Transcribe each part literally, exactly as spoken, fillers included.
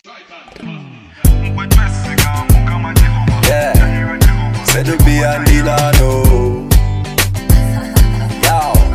Yeah, said to be a Dilano. Yao,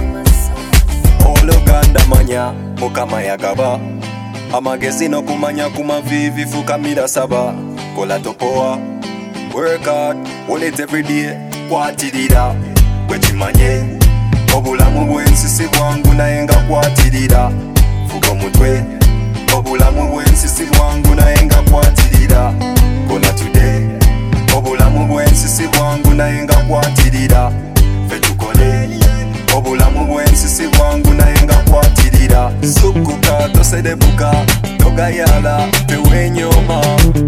all Uganda manya, mukama ya gaba. Amagezi no kumanya kuma vivi fukamira saba. Kola topoa, work hard, hold it every day. Kwati dida, kwechimanye. Obulamu bwensisi bwangu nayenga kwati dida. Fuko mutwe, obulamu bwensisi bwangu nayenga kwati dida. Kola today, obulamu bwensisi bwangu nayenga kwati dida. Fetukole, obulamu bwensisi bwangu nayenga kwati dida. Sukuka tosedebuka, togayala tewenyoma.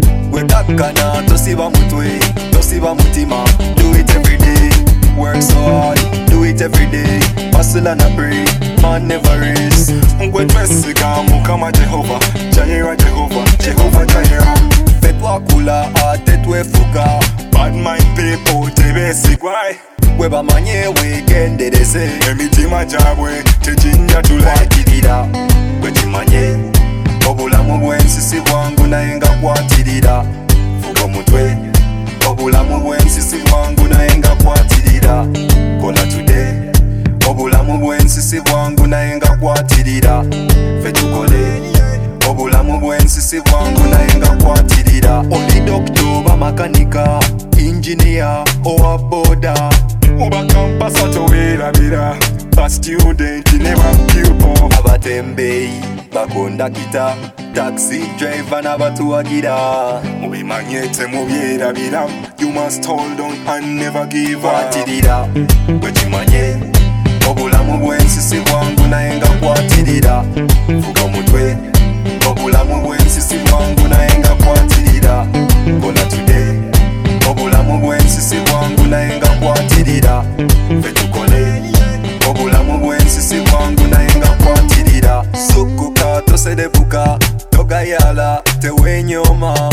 Wekakana tosiba mutwe, tosiba mutima. Do it every day, work so hard. Do it every day, hustle and a pray. Man never rest. Ngwe twesiga mukama Jehova, Jaira Jehova, Jehova Jaira. Fetwa kula ate twefuka. Bad mind people tebesigwai. Weba manye wegendereze. Emitima jabwe tejinja tulakidida. Wechimanye obulamu bwensisi bwangu nayenga kwatirira. Fuko mutwe obulamu bwensisi bwangu nayenga kwatirira. Kola today obulamu bwensisi bwangu nayenga kwatirira. Fetukole obulamu bwensisi bwangu nayenga kwatirira. Oli doctor ba makanika, engineer owa boda. Uba kampasa towerabira, ba student never pupil. Abatembeyi bakondakita, taxi driver n'abatuwagira. Mubimanyete mubyerabira, you must hold on and never give up. Kwatirira, wechimanye obulamu bwensisi bwangu nayenga kwatirira. Fuka mutwe obulamu bwensisi bwangu nayenga kwatirira. Kola today obulamu bwensisi bwangu nayenga kwatirira. Fetukole obulamu bwensisi bwangu nayenga kwatirira. Sukuka tosedebuka, togayala tewenyoma.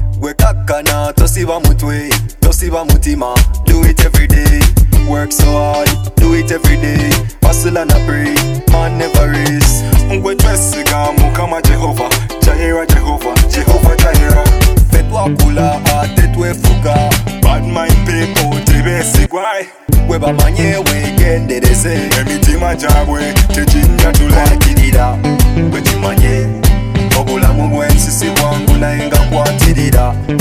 Wekakana tosiba mutwe, tosiba mutima. Do it every day, work so hard. Do it every day, hustle and a pray. Man never rest. Ngwe twesiga mukama Jehova, Jaira Jehova, Jehova Jaira. Fetwa kula ate twefuka. Bad mind people tebesigwai. Weba manye wegendereze. Emitima jabwe tejinja tulakidida. Wechimanye obulamu bwensisi bwangu nayenga kwatirira.